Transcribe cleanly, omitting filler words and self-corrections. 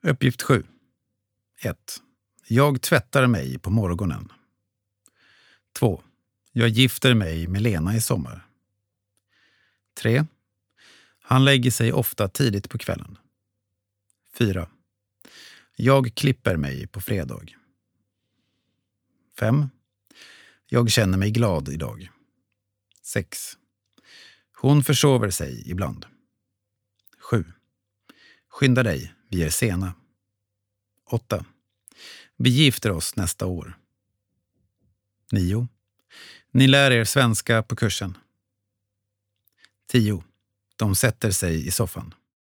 Uppgift 7. 1. Jag tvättar mig på morgonen. 2. Jag gifter mig med Lena i sommar. 3. Han lägger sig ofta tidigt på kvällen. 4. Jag klipper mig på fredag. 5. Jag känner mig glad idag. 6. Hon försover sig ibland. 7. Skynda dig, vi är sena. 8. Vi gifter oss nästa år. 9. Ni lär er svenska på kursen. 10. De sätter sig i soffan.